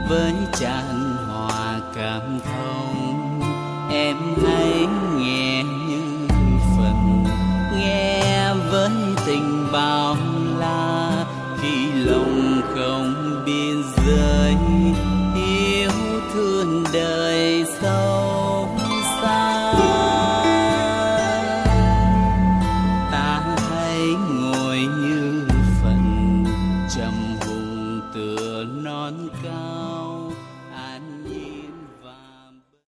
với tràn hòa cảm thông. Em hãy nghe như phần, nghe với tình bao la khi lòng